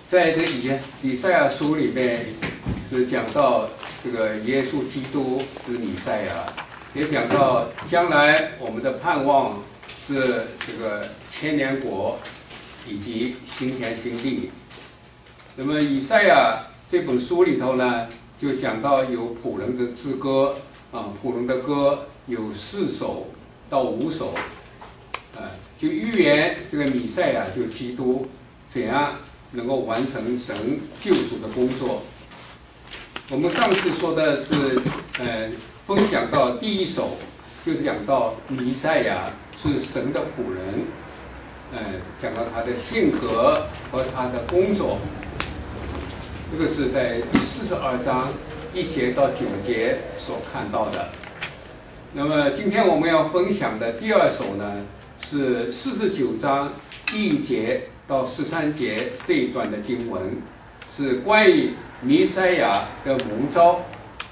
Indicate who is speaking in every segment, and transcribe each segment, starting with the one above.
Speaker 1: 在这以赛亚书里面是讲到这个耶稣基督是弥赛亚，也讲到将来我们的盼望是这个千年国以及新天新地。那么以赛亚这本书里头呢，就讲到有仆人的之歌仆人的歌有4首到5首，就预言这个弥赛亚就基督怎样能够完成神救赎的工作。我们上次说的是分享到第1首，就是讲到弥赛亚是神的仆人，讲到他的性格和他的工作，这个是在第42章1节到9节所看到的。那么今天我们要分享的第2首呢，是49章第1节到13节这一段的经文，是关于弥赛亚的蒙召，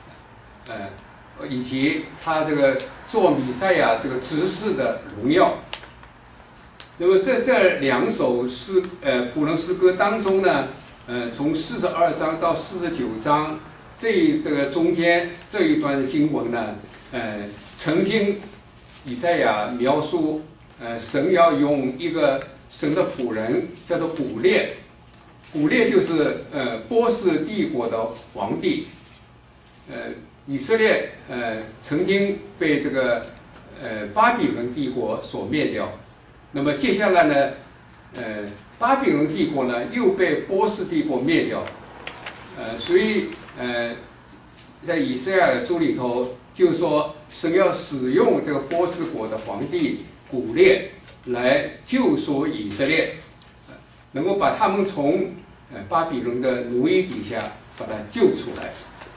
Speaker 1: 以及他这个做弥赛亚这个执事的荣耀。那么这2首仆人诗歌当中呢，从42章到49章这个中间这一段的经文呢，曾经以赛亚描述神要用一个神的仆人叫做古列，古列就是波斯帝国的皇帝。以色列曾经被这个巴比伦帝国所灭掉，那么接下来呢巴比伦帝国呢又被波斯帝国灭掉，所以在以赛亚的书里头就说神要使用这个波斯国的皇帝古列来救赎以色列，能够把他们从巴比伦的奴役底下把他救出来。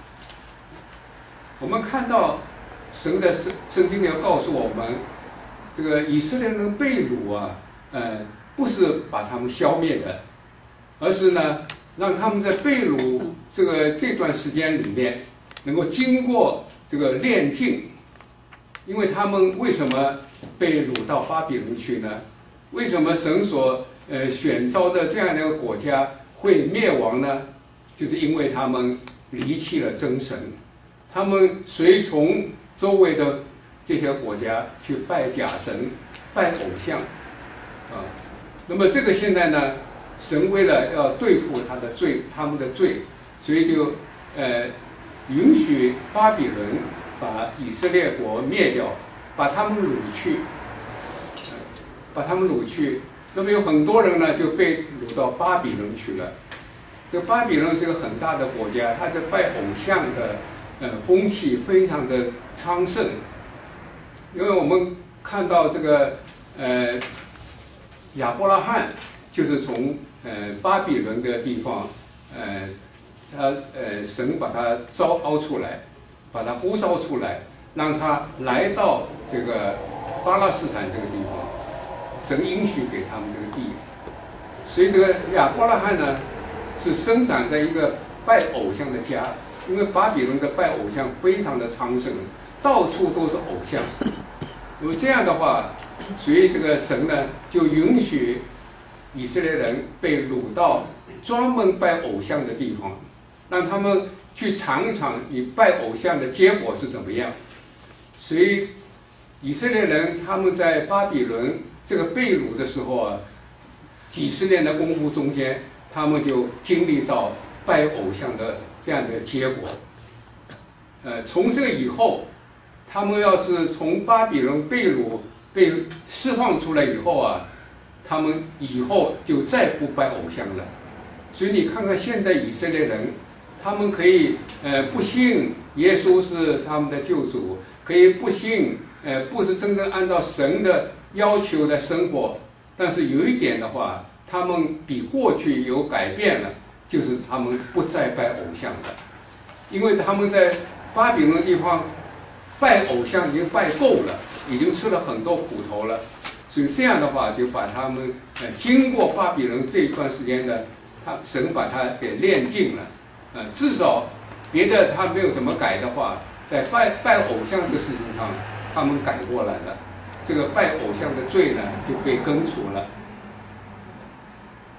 Speaker 1: 我们看到神的圣经要告诉我们，这个以色列人被掳不是把他们消灭的，而是呢让他们在被掳这段时间里面能够经过这个炼净。因为他们为什么被掳到巴比伦去呢？为什么神所选召的这样的一个国家会灭亡呢？就是因为他们离弃了真神，他们随从周围的这些国家去拜假神、拜偶像那么这个现在呢，神为了要对付他们的罪，所以就允许巴比伦把以色列国灭掉，把他们掳去，那么有很多人呢就被掳到巴比伦去了。这个巴比伦是个很大的国家，它的拜偶像的风气非常的昌盛。因为我们看到这个亚伯拉罕就是从巴比伦的地方神把他招出来，把他呼召出来，让他来到这个巴勒斯坦这个地方，神应许给他们这个地。所以这个亚伯拉罕呢是生长在一个拜偶像的家，因为巴比伦的拜偶像非常的昌盛，到处都是偶像。那么这样的话，所以这个神呢就允许以色列人被掳到专门拜偶像的地方，让他们去尝一尝你拜偶像的结果是怎么样。所以以色列人他们在巴比伦这个被掳的时候几十年的功夫中间，他们就经历到拜偶像的这样的结果。从这个以后，他们要是从巴比伦被掳被释放出来以后他们以后就再不拜偶像了。所以你看看现在以色列人，他们可以不信耶稣是他们的救主，可以不信不是真正按照神的要求来生活，但是有一点的话，他们比过去有改变了，就是他们不再拜偶像了。因为他们在巴比伦的地方拜偶像已经拜够了，已经吃了很多苦头了，所以这样的话就把他们经过巴比伦这一段时间的神把他给炼净了。至少别的他没有怎么改的话，在拜偶像的事情上他们改过来了，这个拜偶像的罪呢就被根除了。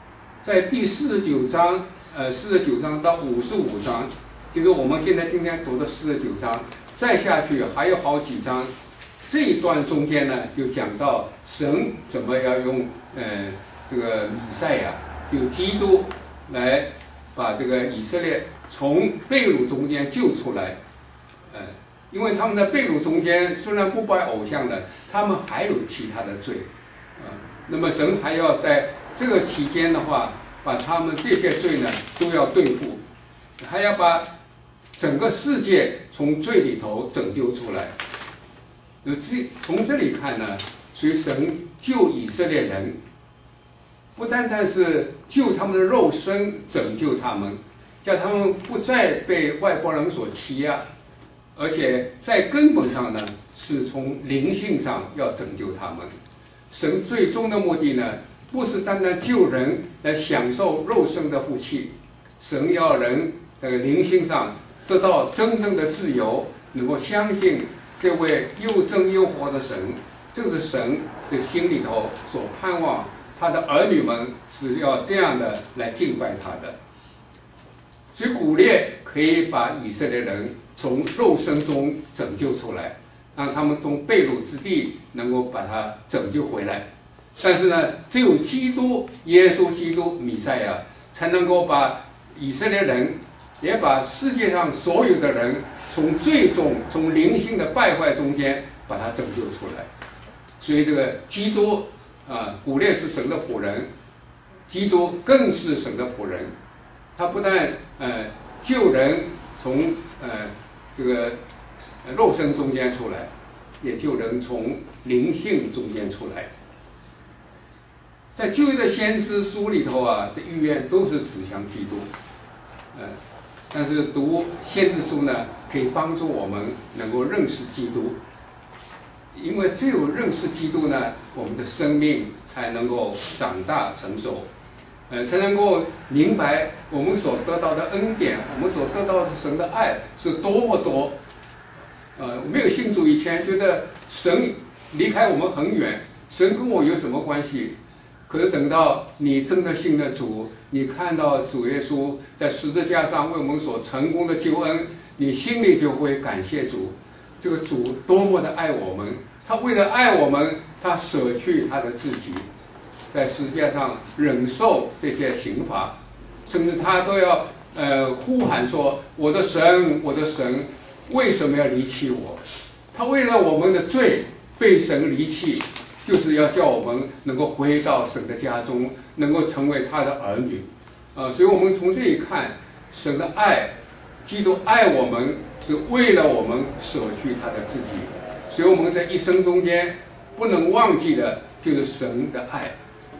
Speaker 1: 在第49章，49章到55章，就是我们现在今天读的49章，再下去还有好几章。这一段中间呢，就讲到神怎么要用这个弥赛亚，就基督来把这个以色列从被掳中间救出来。因为他们在被掳中间虽然不拜偶像了，他们还有其他的罪。那么神还要在这个期间的话，把他们这些罪呢都要对付，还要把整个世界从罪里头拯救出来。从这里看呢，所以神救以色列人，不单单是救他们的肉身，拯救他们，叫他们不再被外邦人所欺压，而且在根本上呢，是从灵性上要拯救他们。神最终的目的呢，不是单单救人来享受肉身的福气，神要人灵性上得到真正的自由，能够相信这位又真又活的神，这是神的心里头所盼望他的儿女们是要这样的来敬拜他的。所以古列可以把以色列人从肉身中拯救出来，让他们从被掳之地能够把他拯救回来。但是呢，只有基督耶稣基督弥赛亚才能够把以色列人，也把世界上所有的人从最终从灵性的败坏中间把他拯救出来。所以这个基督古列是神的仆人，基督更是神的仆人。他不但救人从这个肉身中间出来，也救人从灵性中间出来。在旧约的先知书里头这预言都是指向基督，但是读先知书呢，可以帮助我们能够认识基督，因为只有认识基督呢，我们的生命才能够长大成熟，才能够明白我们所得到的恩典，我们所得到的神的爱是多么多。没有信主以前，觉得神离开我们很远，神跟我有什么关系？可是等到你真的信了主，你看到主耶稣在十字架上为我们所成功的救恩，你心里就会感谢主，这个主多么的爱我们，他为了爱我们，他舍去他的自己，在十字架上忍受这些刑罚，甚至他都要呼喊说，我的神，我的神，为什么要离弃我？他为了我们的罪被神离弃，就是要叫我们能够回到神的家中，能够成为他的儿女。所以我们从这里看，神的爱，基督爱我们是为了我们舍去他的自己。所以我们在一生中间不能忘记的就是神的爱。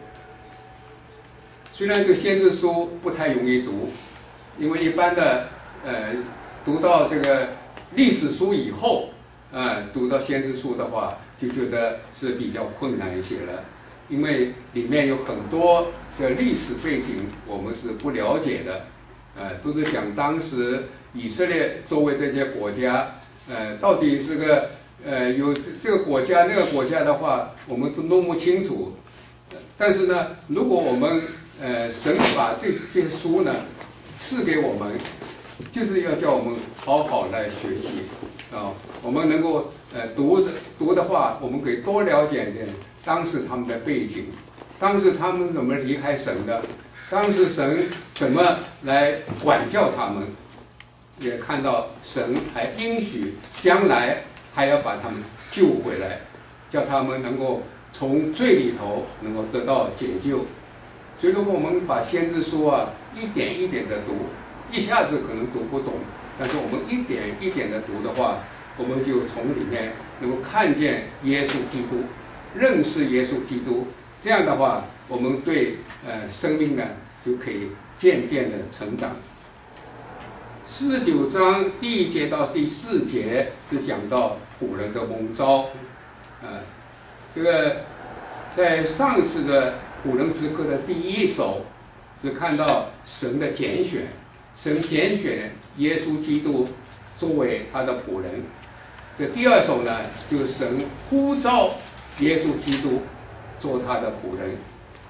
Speaker 1: 虽然这个先知书不太容易读，因为一般的读到这个历史书以后，读到先知书的话，就觉得是比较困难一些了，因为里面有很多的历史背景我们是不了解的，都是讲当时以色列周围这些国家，到底是个有这个国家那个国家的话，我们都弄不清楚。但是呢，如果我们神把这些书呢赐给我们，就是要叫我们好好来学习我们能够读的话，我们可以多了解一点当时他们的背景，当时他们怎么离开神的，当时神怎么来管教他们，也看到神还应许将来还要把他们救回来，叫他们能够从罪里头能够得到解救。所以如果我们把先知书一点一点的读，一下子可能读不懂，但是我们一点一点的读的话，我们就从里面能够看见耶稣基督，认识耶稣基督，这样的话我们对生命呢就可以渐渐的成长。49章第1节到第4节是讲到古人的蒙召，这个在上一次的古人之歌的第1首是看到神的拣选，神拣选耶稣基督作为他的仆人。这第2首呢，就是神呼召耶稣基督做他的仆人。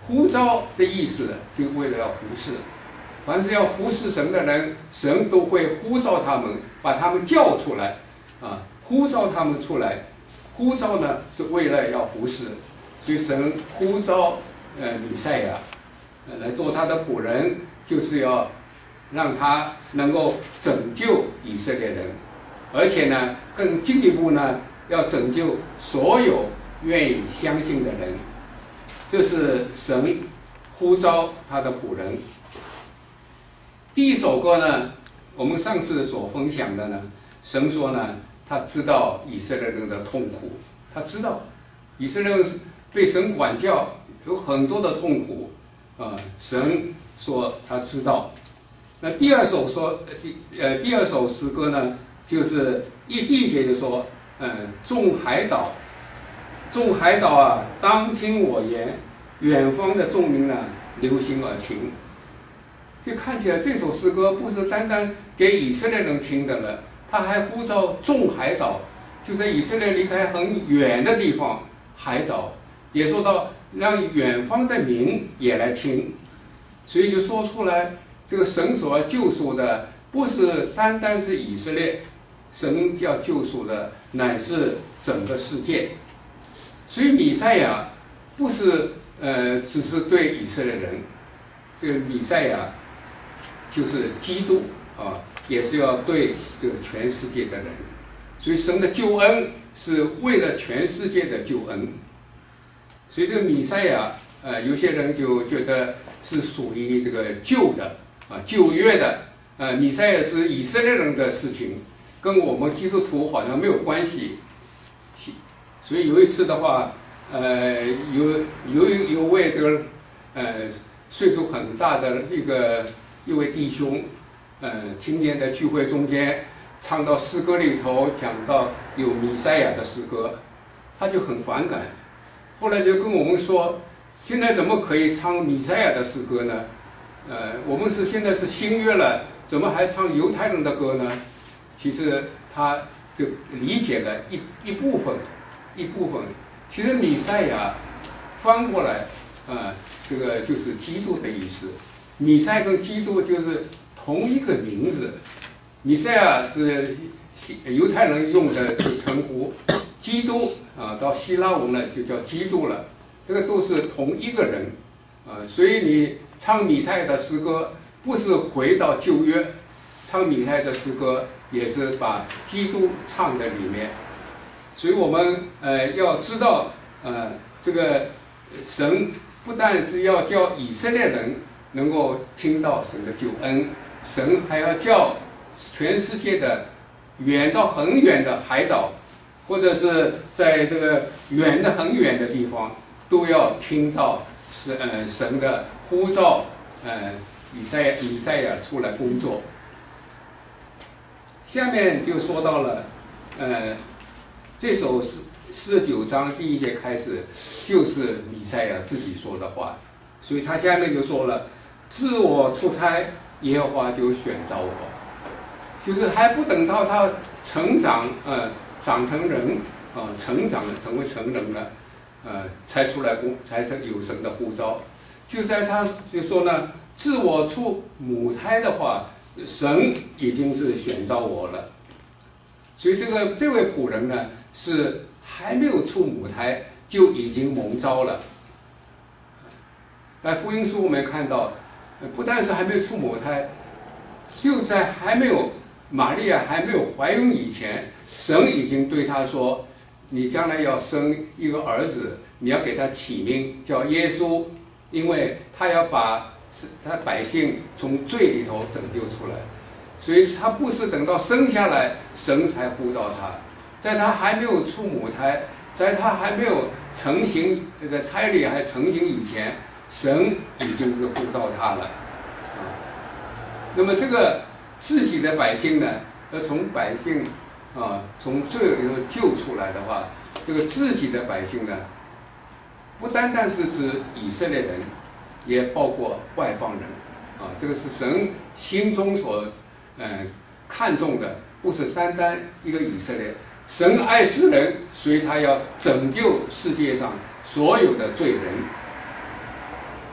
Speaker 1: 呼召的意思就为了要服侍，凡是要服侍神的人，神都会呼召他们，把他们叫出来啊，呼召他们出来。呼召呢是为了要服侍，所以神呼召弥赛亚来做他的仆人，就是要让他能够拯救以色列人，而且呢更进一步呢要拯救所有愿意相信的人。这是神呼召他的仆人。第一首歌呢，我们上次所分享的呢，神说呢，他知道以色列人的痛苦，他知道以色列人被神管教有很多的痛苦神说他知道。那第二首诗歌呢，就是第一节就说，众海岛啊，当听我言，远方的众民呢，留心而听。就看起来这首诗歌不是单单给以色列人听的了，他还呼召众海岛，就在以色列离开很远的地方，海岛也说到让远方的民也来听，所以就说出来，这个神所要救赎的不是单单是以色列，神要救赎的乃是整个世界。所以弥赛亚不是只是对以色列人，这个弥赛亚就是基督啊，也是要对这个全世界的人。所以神的救恩是为了全世界的救恩。所以这个弥赛亚有些人就觉得是属于这个旧的旧约的弥赛亚是以色列人的事情，跟我们基督徒好像没有关系。所以有一次的话，有位这个岁数很大的一位弟兄，听见在聚会中间唱到诗歌里头讲到有弥赛亚的诗歌，他就很反感，后来就跟我们说，现在怎么可以唱弥赛亚的诗歌呢？我们现在是新约了，怎么还唱犹太人的歌呢？其实他就理解了一部分。其实弥赛亚翻过来这个就是基督的意思。弥赛跟基督就是同一个名字。弥赛亚是犹太人用的这个称呼，基督到希腊文呢就叫基督了，这个都是同一个人所以你唱弥赛亚的诗歌不是回到旧约，唱弥赛亚的诗歌也是把基督唱在里面。所以我们要知道这个神不但是要叫以色列人能够听到神的救恩，神还要叫全世界的远到很远的海岛，或者是在这个远的很远的地方，都要听到神的呼召以赛亚出来工作。下面就说到了这首49章第一节开始就是弥赛亚自己说的话，所以他下面就说了，自我出胎，耶和华就选召我，就是还不等到他成长长成人成长成为成人了才出来才有神的呼召。就在他就说呢，自我出母胎的话，神已经是选召我了。所以这位仆人呢，是还没有出母胎就已经蒙召了。在福音书我们看到，不但是还没有出母胎，就在玛利亚还没有怀孕以前，神已经对他说，你将来要生一个儿子，你要给他起名叫耶稣，因为他要把他百姓从罪里头拯救出来。所以他不是等到生下来神才呼召他，在他还没有出母胎，在他还没有成型，在胎里还成型以前，神已经是呼召他了那么这个自己的百姓呢，要从百姓从罪里头救出来的话，这个自己的百姓呢，不单单是指以色列人，也包括外邦人这个是神心中所看重的，不是单单一个以色列。神爱世人，所以他要拯救世界上所有的罪人。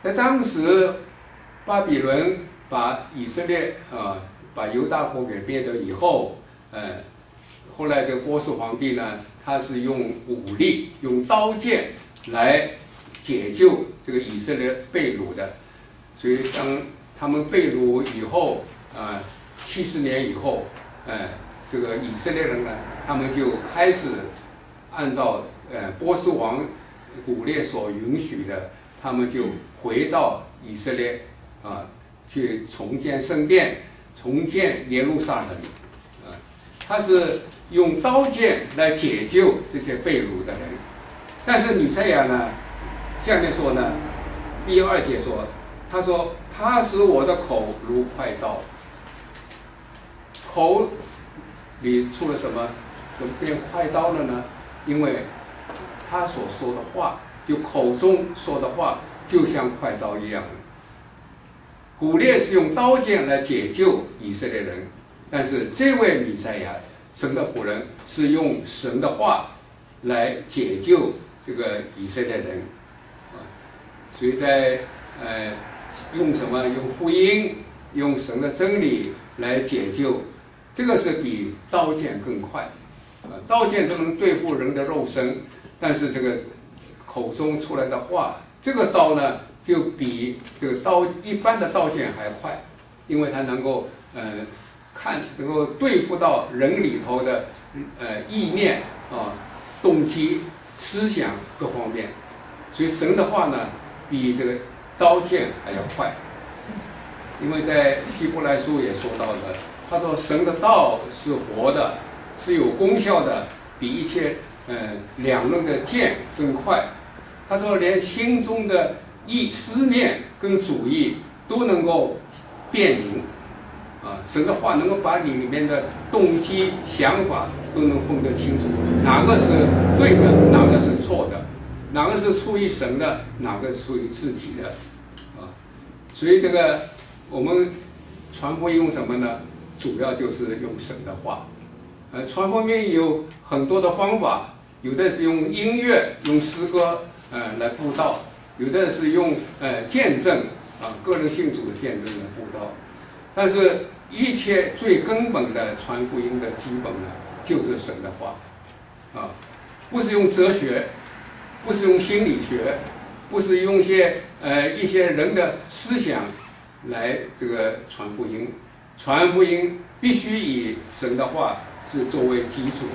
Speaker 1: 在当时，巴比伦把以色列把犹大国给灭了以后，后来这个波斯皇帝呢，他是用武力、用刀剑来解救这个以色列被掳的。所以当他们被掳以后，70年以后，这个以色列人呢，他们就开始按照波斯王古列所允许的，他们就回到以色列去重建圣殿，重建耶路撒冷。他是用刀剑来解救这些被掳的人。但是弥赛亚呢，下面说呢，第2节说，他说他使我的口如快刀。口里出了什么，怎么变快刀了呢？因为他所说的话，就口中说的话，就像快刀一样。古列是用刀剑来解救以色列人，但是这位弥赛亚，神的仆人，是用神的话来解救这个以色列人。所以在用什么？用福音，用神的真理来解救，这个是比刀剑更快。刀剑都能对付人的肉身，但是这个口中出来的话，这个刀呢，就比这个一般的刀剑还快，因为它能够能够对付到人里头的意念动机、思想各方面。所以神的话呢，比这个刀剑还要快。因为在希伯来书也说到的，他说神的道是活的，是有功效的，比一切两刃的剑更快。他说连心中的思念跟主意都能够辨明。神的话能够把你里面的动机、想法都能分得清楚，哪个是对的，哪个是错的，哪个是出于神的，哪个是出于自己的。所以这个我们传福音用什么呢？主要就是用神的话。传福音有很多的方法，有的是用音乐、用诗歌来布道，有的是用见证个人信主的见证来布道。但是一切最根本的传福音的基本呢，就是神的话不是用哲学，不是用心理学，不是用一些人的思想来这个传福音。传福音必须以神的话是作为基础。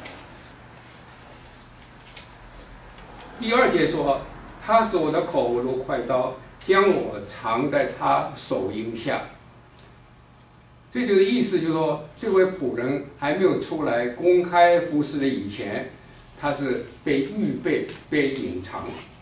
Speaker 1: 第2节说，他使我的口如快刀，将我藏在他手荫下。这就是意思，就是说这位仆人还没有出来公开服侍的以前，他是被预备、被隐藏。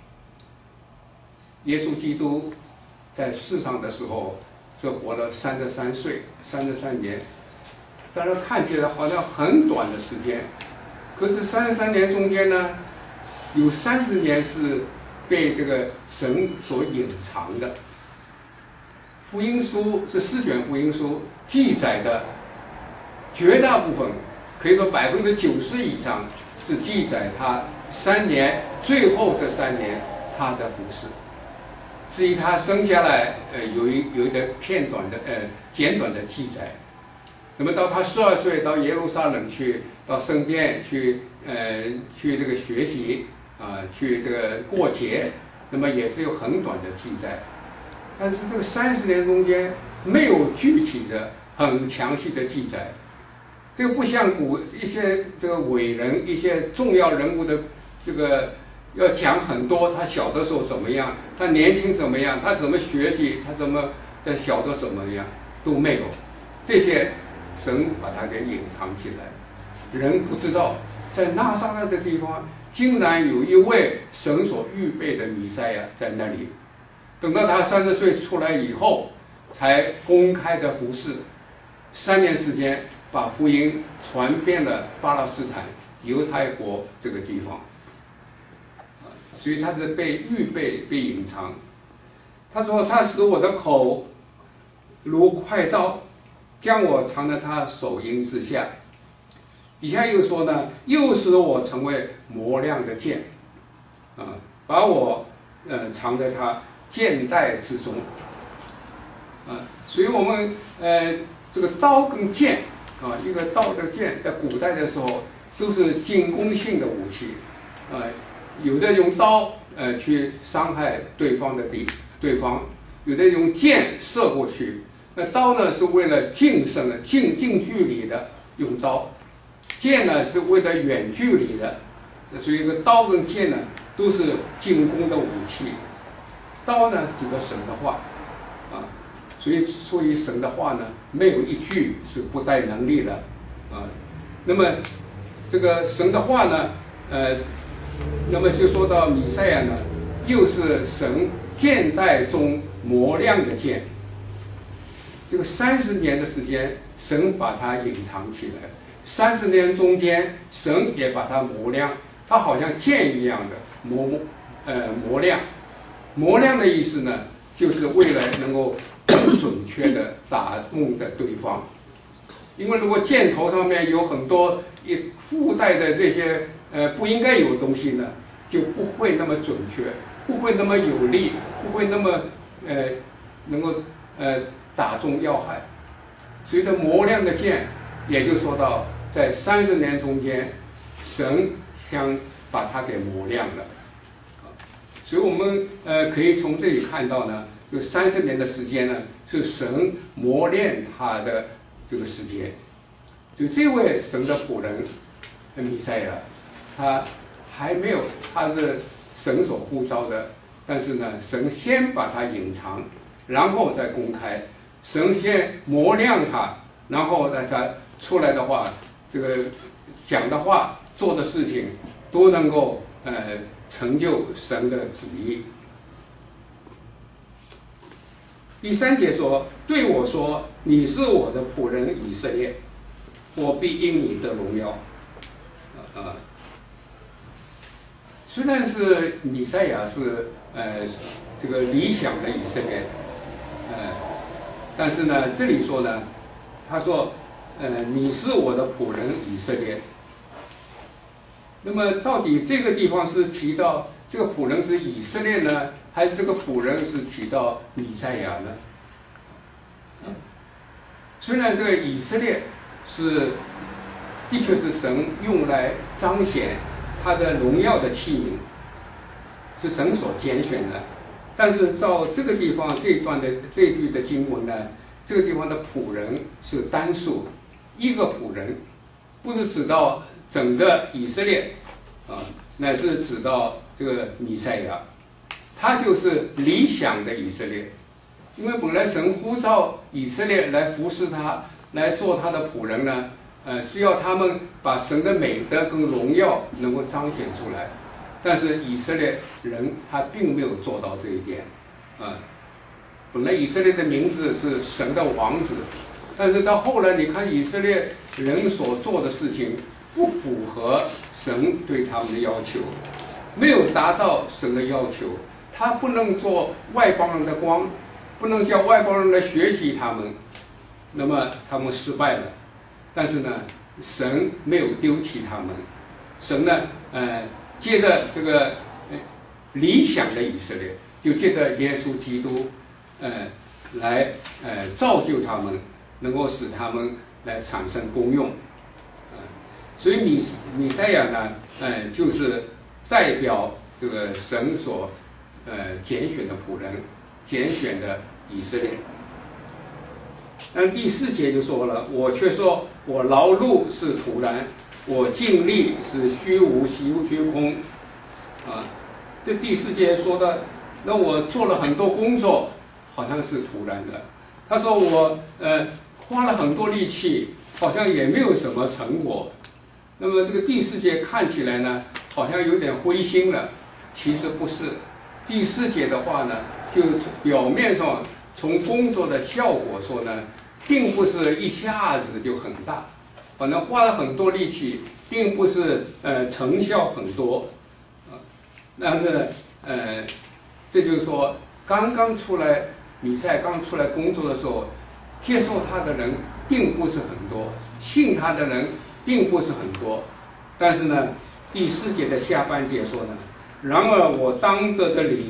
Speaker 1: 耶稣基督在世上的时候是活了33岁，33年，当然看起来好像很短的时间，可是33年中间呢，有30年是被这个神所隐藏的。福音书是4卷福音书记载的绝大部分，可以说90%以上是记载他3年最后这3年他的服事。至于他生下来有一个片段的简短的记载。那么到他12岁到耶路撒冷去，到圣殿去这个学习去这个过节，那么也是有很短的记载。但是这个30年中间没有具体的很详细的记载，这个不像一些这个伟人、一些重要人物的这个要讲很多，他小的时候怎么样，他年轻怎么样，他怎么学习，他怎么在小的怎么样都没有，这些神把它给隐藏起来，人不知道。在拿撒勒的地方竟然有一位神所预备的弥赛亚在那里，等到他30岁出来以后才公开的服事，3年时间把福音传遍了巴勒斯坦犹太国这个地方。所以他是被预备、被隐藏。他说他使我的口如快刀，将我藏在他手荫之下。底下又说呢，又使我成为磨亮的剑把我藏在他剑带之中。所以我们这个刀跟剑一个刀的剑，在古代的时候都是进攻性的武器，有的用刀去伤害对方，有的用箭射过去。那刀呢是为了近距离的用刀，箭呢是为了远距离的。所以这个刀跟剑呢都是进攻的武器。刀呢指的神的话所以神的话呢没有一句是不带能力的那么这个神的话呢那么就说到弥赛亚呢，又是神剑带中磨亮的剑。这个30年的时间，神把它隐藏起来，30年中间，神也把它磨亮，它好像剑一样的磨亮。磨亮的意思呢，就是为了能够更准确的打中的对方。因为如果箭头上面有很多附带的这些不应该有的东西呢，就不会那么准确，不会那么有力，不会那么能够打中要害。所以这磨亮的剑，也就说到在30年中间，神将把它给磨亮了。所以我们可以从这里看到呢，就30年的时间呢，是神磨练他的这个时间。就这位神的仆人弥赛亚，他还没有，他是神所呼召的，但是呢，神先把他隐藏，然后再公开。神先磨亮他，然后呢，他出来的话，这个讲的话、做的事情都能够成就神的旨意。第3节说，对我说，你是我的仆人以色列，我必因你得荣耀。虽然是弥赛亚是这个理想的以色列，但是呢，这里说呢，他说你是我的仆人以色列。那么到底这个地方是提到这个仆人是以色列呢，还是这个仆人是提到弥赛亚呢？虽然这个以色列的确是神用来彰显他的荣耀的器皿，是神所拣选的，但是照这个地方这句的经文呢，这个地方的仆人是单数，一个仆人，不是指到整个以色列乃是指到这个弥赛亚，他就是理想的以色列。因为本来神呼召以色列来服侍他，来做他的仆人呢，是要他们把神的美德跟荣耀能够彰显出来。但是以色列人他并没有做到这一点本来以色列的名字是神的王子，但是到后来你看以色列人所做的事情不符合神对他们的要求，没有达到神的要求，他不能做外邦人的光，不能叫外邦人来学习他们，那么他们失败了。但是呢，神没有丢弃他们，神呢借着这个理想的以色列，就借着耶稣基督来造就他们，能够使他们来产生功用所以弥赛亚呢就是代表这个神所拣选的仆人，拣选的以色列。但第4节就说了，我却说我劳碌是徒然，我尽力是虚无虚空这第4节说的，那我做了很多工作好像是徒然的。他说我花了很多力气，好像也没有什么成果。那么这个第4节看起来呢好像有点灰心了，其实不是。第4节的话呢，就是表面上从工作的效果说呢，并不是一下子就很大，反正花了很多力气，并不是成效很多但是这就是说刚刚出来弥赛亚刚出来工作的时候，接受他的人并不是很多，信他的人并不是很多。但是呢，第4节的下半节说呢，然而我当得的理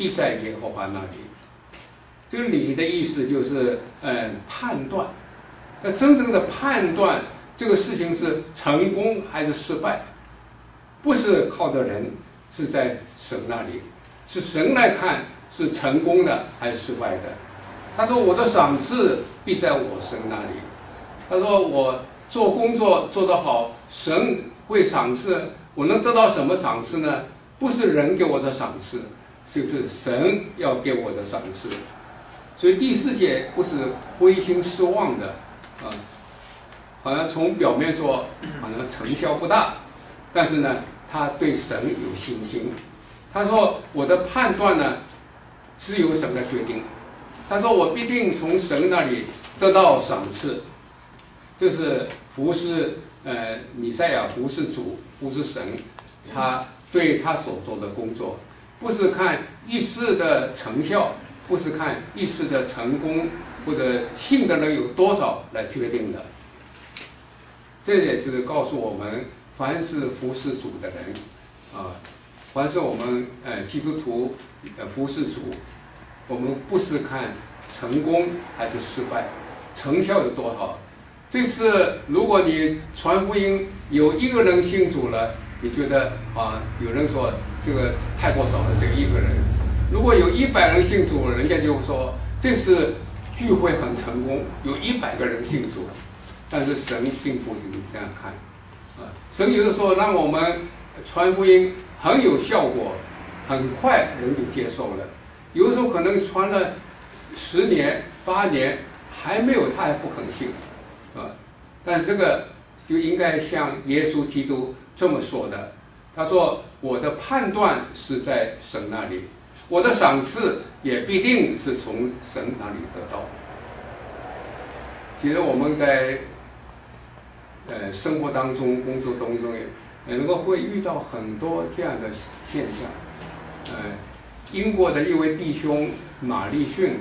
Speaker 1: 必在耶和华那里。这个理的意思就是判断，那真正的判断这个事情是成功还是失败，不是靠着人，是在神那里，是神来看是成功的还是失败的。他说我的赏赐必在我神那里。他说我做工作做得好，神会赏赐。我能得到什么赏赐呢？不是人给我的赏赐，就是神要给我的赏赐。所以第4节不是灰心失望的好像从表面说好像成效不大，但是呢他对神有信心。他说我的判断呢是由神来决定，他说我必定从神那里得到赏赐。就是服侍弥赛亚服侍主服侍神，他对他所做的工作不是看一时的成效，不是看一时的成功或者信的人有多少来决定的。这也是告诉我们，凡是服侍主的人凡是我们基督徒服侍主，我们不是看成功还是失败，成效有多少。这次如果你传福音有1个人信主了，你觉得有人说这个太过少了，这1个人。如果有100人信主，人家就说这次聚会很成功，有100个人信主。但是神并不这样看神有的时候让我们传福音很有效果，很快人就接受了。有的时候可能传了10年8年还没有，他还不肯信但是这个就应该像耶稣基督这么说的，他说我的判断是在神那里，我的赏赐也必定是从神那里得到。其实我们在生活当中工作当中也能够会遇到很多这样的现象英国的一位弟兄马利逊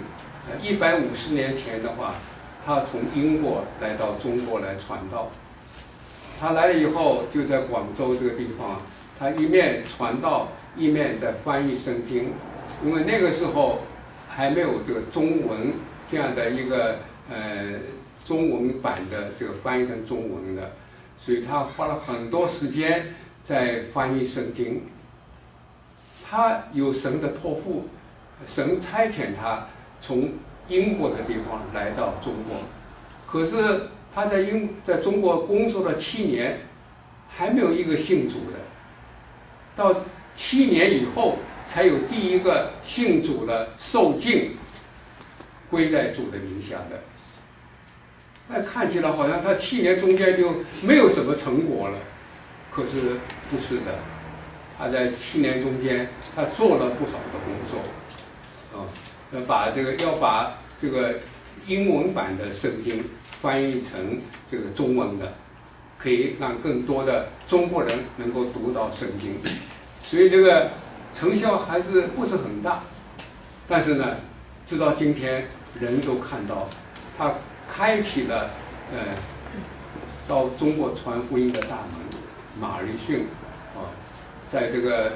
Speaker 1: 150年前的话，他从英国来到中国来传道。他来了以后就在广州这个地方，他一面传道一面在翻译圣经。因为那个时候还没有这个中文这样的一个中文版的这个翻译成中文的，所以他花了很多时间在翻译圣经。他有神的托付，神差遣他从英国的地方来到中国，可是他在中国工作了7年，还没有1个信主的。到7年以后，才有第1个信主的受浸归在主的名下的。那看起来好像他7年中间就没有什么成果了，可是不是的，他在7年中间他做了不少的工作要把这个英文版的圣经翻译成这个中文的，可以让更多的中国人能够读到圣经。所以这个成效还是不是很大，但是呢直到今天人都看到他开启了到中国传福音的大门。马利逊在这个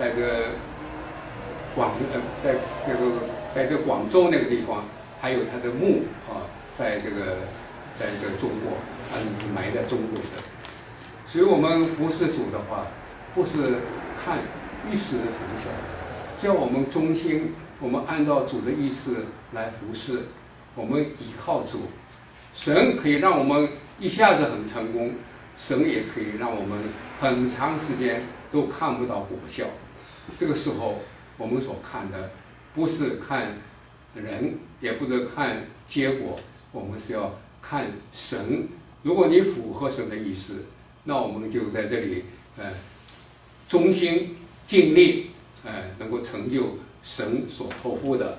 Speaker 1: 广州那个地方还有他的墓在这个中国埋在中国的。所以我们服侍主的话，不是看一时的成效，只要我们忠心，我们按照主的意思来服侍，我们依靠主，神可以让我们一下子很成功，神也可以让我们很长时间都看不到果效。这个时候我们所看的不是看人，也不是看结果，我们是要看神。如果你符合神的意思，那我们就在这里忠心尽力能够成就神所托付的。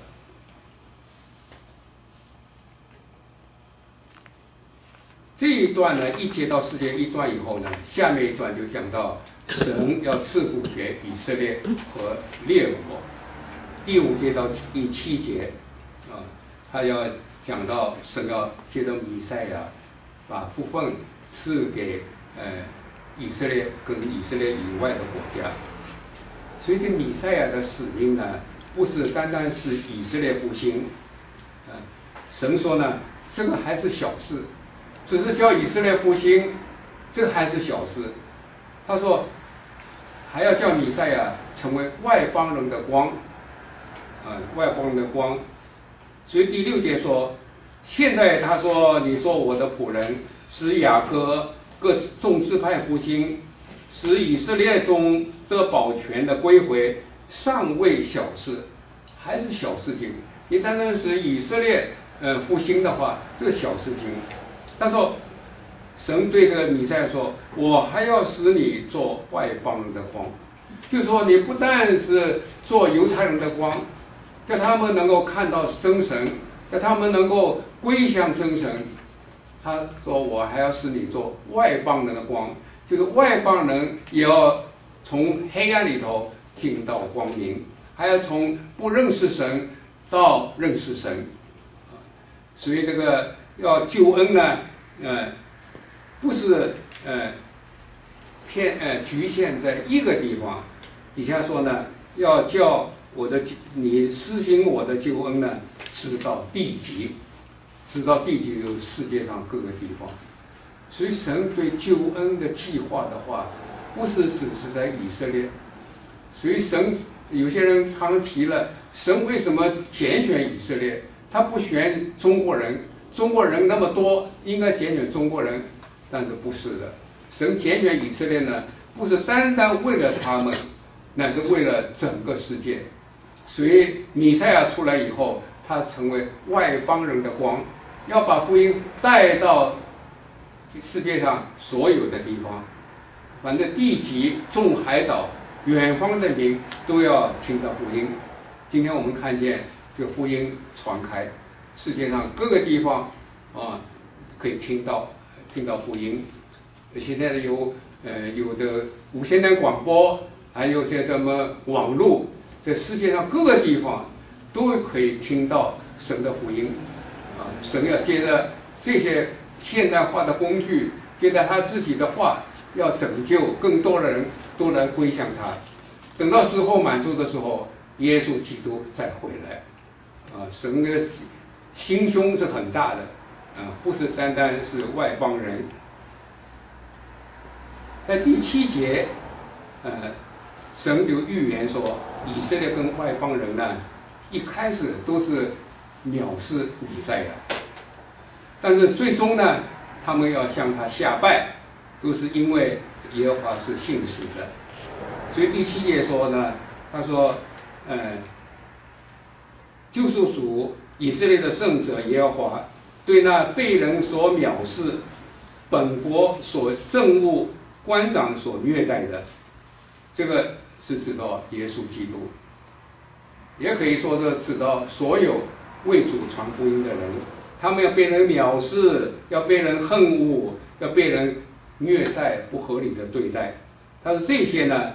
Speaker 1: 这一段呢1节到4节一段以后呢，下面一段就讲到神要赐福给以色列和列国。第5节到第7节他要讲到神要借着弥赛亚把福分赐给以色列跟以色列以外的国家。所以这弥赛亚的使命呢不是单单是以色列复兴，神说呢，这个还是小事，只是叫以色列复兴，这还是小事。他说还要叫弥赛亚成为外邦人的光，外邦人的光。所以第6节说，现在他说你做我的仆人，使雅各各众支派复兴，使以色列中得保全的归回，尚未小事，还是小事情。你单单是以色列复兴的话，这个小事情。他说神对这个弥赛亚说，我还要使你做外邦人的光，就是说你不但是做犹太人的光，叫他们能够看到真神，叫他们能够归向真神。他说我还要使你做外邦人的光，就是外邦人也要从黑暗里头进到光明，还要从不认识神到认识神。所以这个要救恩呢，不是局限在一个地方。底下说呢，要叫你施行我的救恩呢，直到地极，直到地极有世界上各个地方。所以神对救恩的计划的话，不是只是在以色列。所以神有些人常提了，神为什么拣选以色列，他不选中国人？中国人那么多，应该拣选中国人，但是不是的。神拣选以色列呢，不是单单为了他们，那是为了整个世界。所以弥赛亚出来以后，他成为外邦人的光，要把福音带到世界上所有的地方，反正地极众海岛远方的民都要听到福音。今天我们看见这个福音传开，世界上各个地方可以听到福音。现在有的无线电广播，还有些什么网络，在世界上各个地方都可以听到神的福音。神要借着这些现代化的工具，借着他自己的话，要拯救更多的人都来归向他。等到时候满足的时候，耶稣基督再回来。神的心胸是很大的，不是单单是外邦人。在第7节，神就预言说，以色列跟外邦人呢，一开始都是藐视弥赛亚，但是最终呢，他们要向他下拜，都是因为耶和华是信实的。所以第7节说呢，他说，救赎主以色列的圣者耶和华对那被人所藐视、本国所憎恶、官长所虐待的，这个是指到耶稣基督，也可以说是指到所有为主传福音的人，他们要被人藐视，要被人恨恶，要被人虐待，不合理的对待。但是这些呢，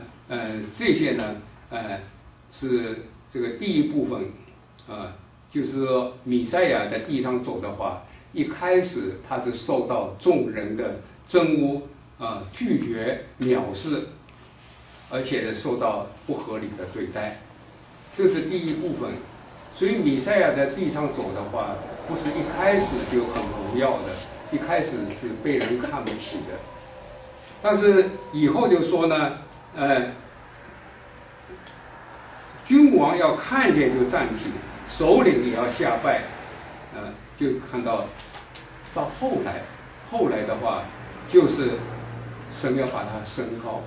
Speaker 1: 是这个第一部分，就是说弥赛亚在地上走的话，一开始他是受到众人的憎恶、拒绝、藐视，而且呢受到不合理的对待，这是第一部分。所以弥赛亚在地上走的话，不是一开始就很荣耀的，一开始是被人看不起的。但是以后就说呢，君王要看见就站起，首领也要下拜，就看到后来的话，就是神要把他升高，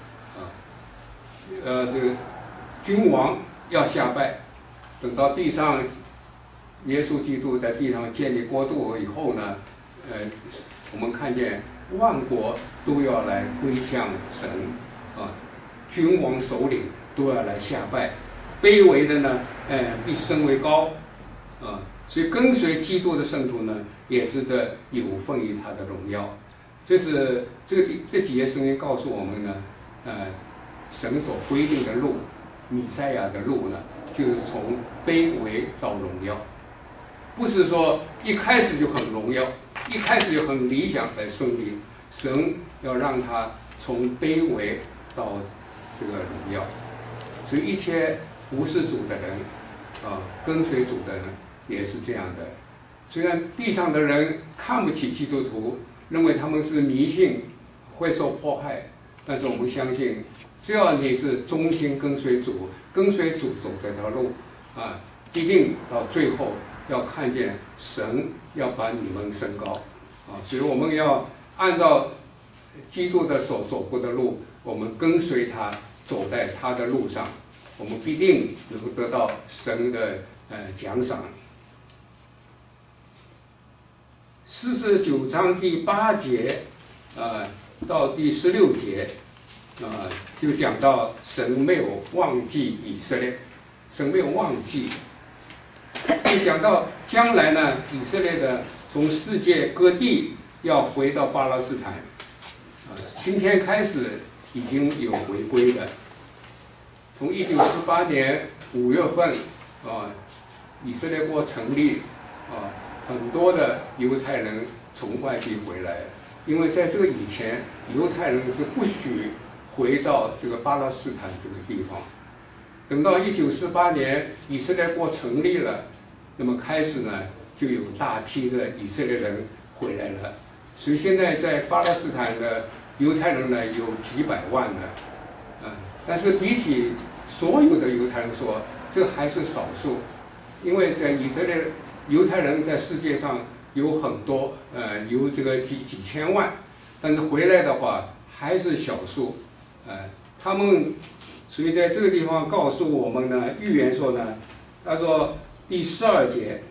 Speaker 1: 这个君王要下拜，等到地上耶稣基督在地上建立国度以后呢，我们看见万国都要来归向神，君王首领都要来下拜，卑微的呢，必升为高，所以跟随基督的圣徒呢，也是的有份于他的荣耀。这是这几节圣经告诉我们呢，神所规定的路，弥赛亚的路呢，就是从卑微到荣耀，不是说一开始就很荣耀，一开始就很理想的顺利。神要让他从卑微到这个荣耀，所以一切不是主的人跟随主的人也是这样的。虽然地上的人看不起基督徒，认为他们是迷信，会受迫害，但是我们相信，只要你是忠心跟随主，跟随主走这条路一定到最后要看见神要把你们升高所以我们要按照基督的所走过的路，我们跟随他走在他的路上，我们必定能得到神的奖赏。49章第8节到第16节就讲到神没有忘记以色列，神没有忘记，就讲到将来呢，以色列的从世界各地要回到巴勒斯坦今天开始已经有回归的。从1948年5月份以色列国成立很多的犹太人从外地回来，因为在这个以前，犹太人是不许回到这个巴勒斯坦这个地方。等到1948年以色列国成立了，那么开始呢，就有大批的以色列人回来了。所以现在在巴勒斯坦的犹太人呢有几百万的但是比起所有的犹太人说，这还是少数，因为在以色列犹太人在世界上有很多有这个几千万，但是回来的话还是少数他们所以在这个地方告诉我们呢，预言说呢，他说第12节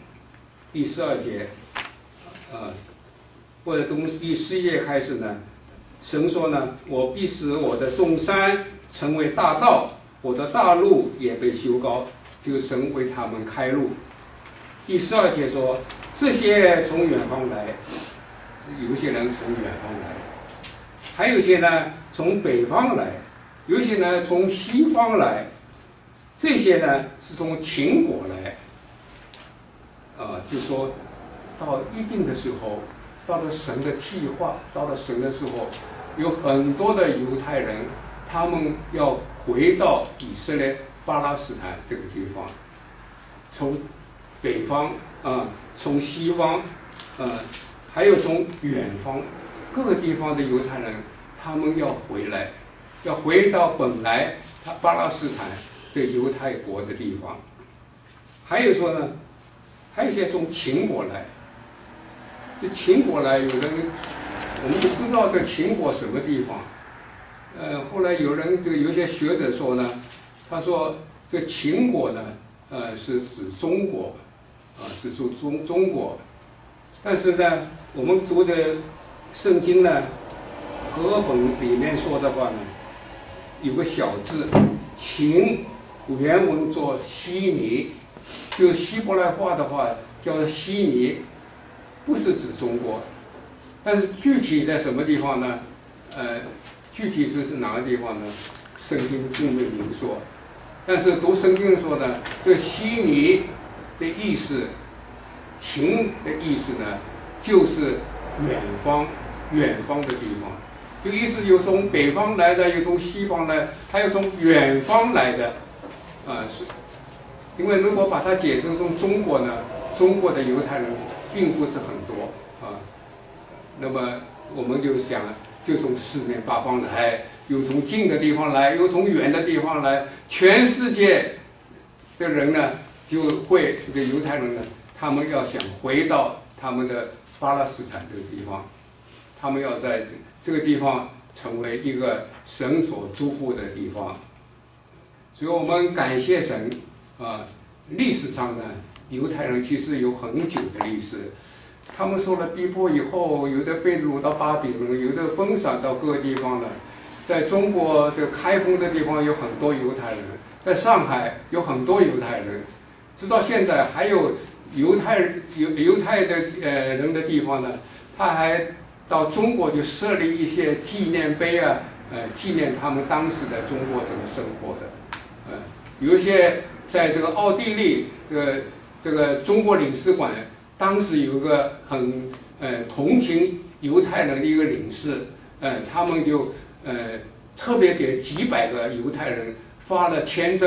Speaker 1: 或者从第11页开始呢，神说呢，我必使我的众山成为大道，我的大路也被修高，就是神为他们开路。第12节说，这些从远方来，有些人从远方来，还有些呢从北方来，有些呢从西方来，这些呢是从秦国来就说到一定的时候，到了神的计划，到了神的时候，有很多的犹太人，他们要回到以色列巴勒斯坦这个地方，从北方从西方还有从远方各个地方的犹太人，他们要回来，要回到本来巴勒斯坦这犹太国的地方。还有说呢，还有一些从秦国来，这秦国来，有人我们都不知道这秦国什么地方后来有人有些学者说呢，他说这秦国呢是指中国是属中国，但是呢我们读的圣经呢和本里面说的话呢，有个小字秦原文做希尼，就希伯来话的话叫希尼，不是指中国，但是具体在什么地方呢具体是哪个地方呢，圣经并没有明说，但是读圣经说呢，这希尼的意思，秦的意思呢，就是远方的地方，就意思有从北方来的，有从西方来，还有从远方来的是，因为如果把它解释成中国呢，中国的犹太人并不是很多那么我们就想，就从四面八方来，有从近的地方来，有从远的地方来，全世界的人呢，就会这个犹太人呢，他们要想回到他们的巴勒斯坦这个地方，他们要在这个地方成为一个神所祝福的地方。所以我们感谢神历史上呢，犹太人其实有很久的历史，他们受了逼迫以后，有的被掳到巴比伦，有的分散到各个地方了。在中国这开封的地方有很多犹太人，在上海有很多犹太人，直到现在还有犹太的人的地方呢，他还到中国就设立一些纪念碑纪念他们当时在中国怎么生活的有一些在这个奥地利这个中国领事馆，当时有一个很同情犹太人的一个领事他们就特别给几百个犹太人发了签证，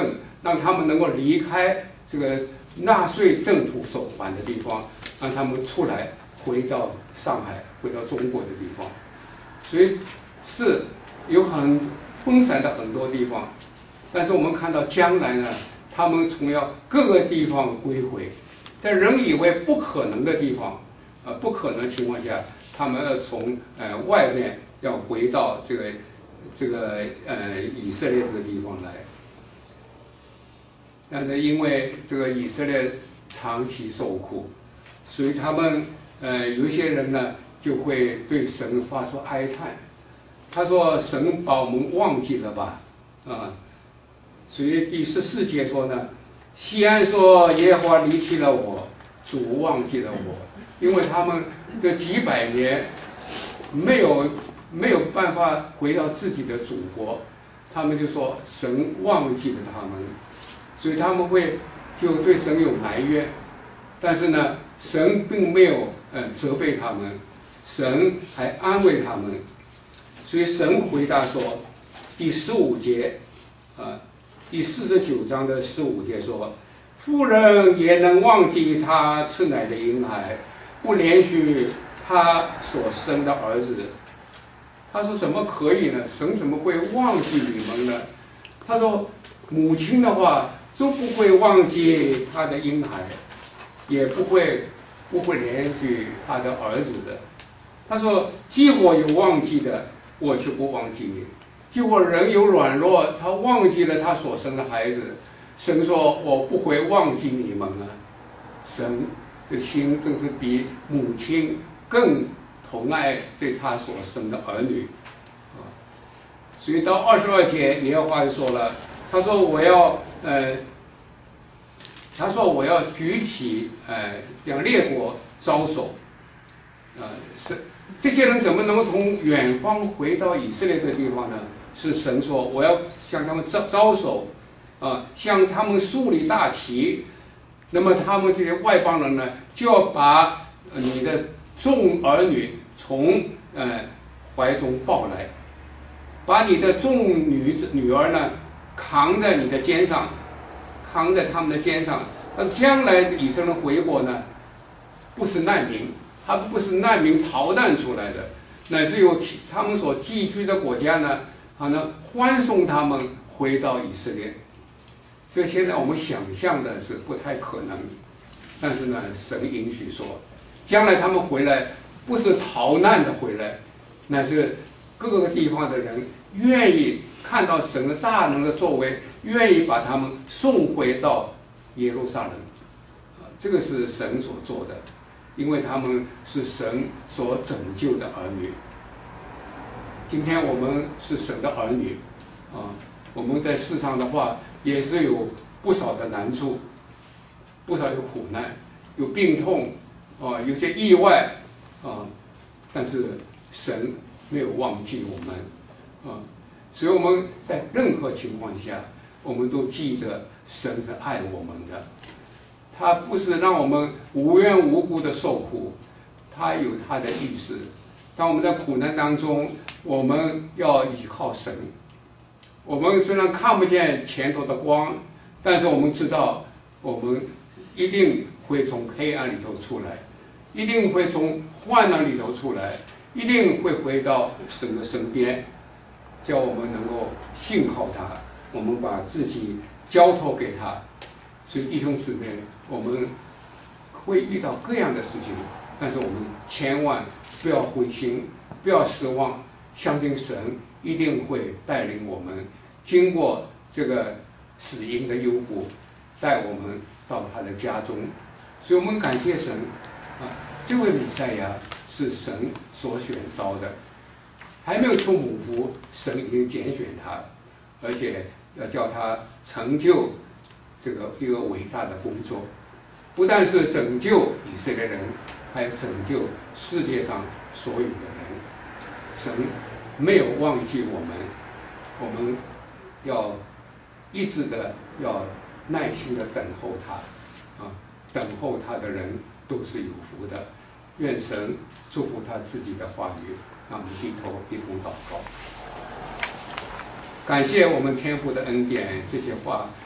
Speaker 1: 让他们能够离开这个纳粹政府所管的地方，让他们出来，回到上海，回到中国的地方。所以是有很分散的很多地方，但是我们看到将来呢，他们从要各个地方归回，在人以为不可能的地方，不可能情况下，他们要从外面要回到这个以色列这个地方来。但是因为这个以色列长期受苦，所以他们有些人呢就会对神发出哀叹，他说神把我们忘记了吧，所以第14节说呢，西安说耶和华离弃了我，主忘记了我，因为他们这几百年没有办法回到自己的祖国，他们就说神忘记了他们，所以他们会就对神有埋怨，但是呢，神并没有责备他们，神还安慰他们，所以神回答说，第15节第49章的15节说，妇人也能忘记她吃奶的婴孩，不连续他所生的儿子。他说怎么可以呢？神怎么会忘记你们呢？他说母亲的话都不会忘记他的婴孩，也不会连续他的儿子的。他说既我有忘记的，我就不忘记你。既我人有软弱，他忘记了他所生的孩子，神说我不会忘记你们啊。神的心正是比母亲更疼爱对他所生的儿女所以到22节耶和华就说了，他说我要举起向列国招手这些人怎么能够从远方回到以色列的地方呢？是神说我要向他们招手向他们树立大旗，那么他们这些外邦人呢，就要把你的众儿女从怀中抱来，把你的众女儿呢扛在你的肩上，扛在他们的肩上。那将来以色列人回国呢，不是难民，他们不是难民逃难出来的，乃是由他们所寄居的国家呢，欢送他们回到以色列。这现在我们想象的是不太可能，但是呢，神允许说，将来他们回来不是逃难的回来，乃是各个地方的人愿意看到神的大能的作为，愿意把他们送回到耶路撒冷这个是神所做的，因为他们是神所拯救的儿女。今天我们是神的儿女我们在世上的话也是有不少的难处，不少有苦难，有病痛有些意外但是神没有忘记我们所以我们在任何情况下，我们都记得神是爱我们的，他不是让我们无缘无故的受苦，他有他的意思。当我们在苦难当中，我们要依靠神。我们虽然看不见前头的光，但是我们知道我们一定会从黑暗里头出来，一定会从患难里头出来，一定会回到神的身边，叫我们能够信靠他，我们把自己交托给他。所以弟兄姊妹，我们会遇到各样的事情，但是我们千万不要灰心，不要失望，相信神一定会带领我们经过这个死荫的幽谷，带我们到他的家中。所以我们感谢神这位弥赛亚是神所选召的，还没有出母腹，神已经拣选他，而且要叫他成就这个一个伟大的工作，不但是拯救以色列人，还拯救世界上所有的人。神没有忘记我们，我们要一直的要耐心的等候他等候他的人都是有福的。愿神祝福他自己的话语，让我们低头一同祷告。感谢我们天父的恩典，这些话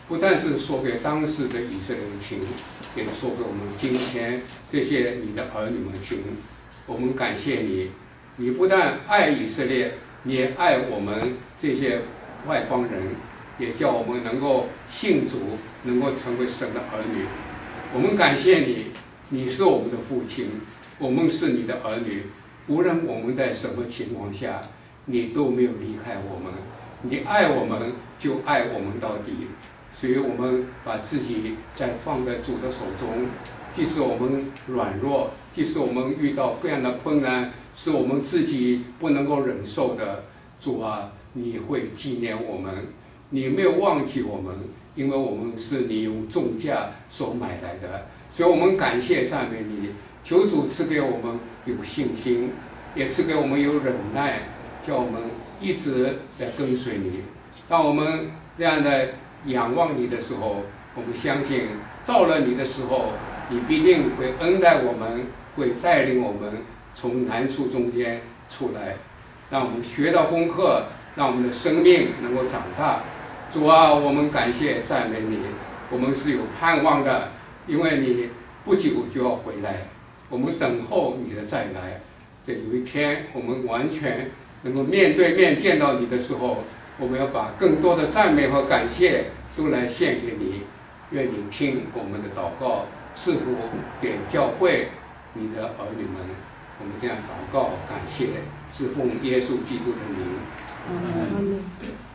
Speaker 1: 不但是说给当时的以色列人听，也说给我们今天这些你的儿女们听。我们感谢你，你不但爱以色列，你也爱我们这些外邦人，也叫我们能够信主，能够成为神的儿女。我们感谢你，你是我们的父亲，我们是你的儿女，无论我们在什么情况下，你都没有离开我们，你爱我们就爱我们到底。所以我们把自己再放在主的手中，即使我们软弱，即使我们遇到各样的困难，是我们自己不能够忍受的，主啊，你会纪念我们，你没有忘记我们，因为我们是你用重价所买来的。所以我们感谢赞美你，求主赐给我们有信心，也赐给我们有忍耐，叫我们一直在跟随你。当我们这样的仰望你的时候，我们相信到了你的时候，你必定会恩待我们，会带领我们从难处中间出来，让我们学到功课，让我们的生命能够长大。主啊，我们感谢赞美你，我们是有盼望的，因为你不久就要回来，我们等候你的再来。这有一天我们完全能够面对面见到你的时候，我们要把更多的赞美和感谢都来献给你。愿你听我们的祷告，赐福给教会你的儿女们。我们这样祷告感谢，是奉耶稣基督的名。
Speaker 2: 阿门。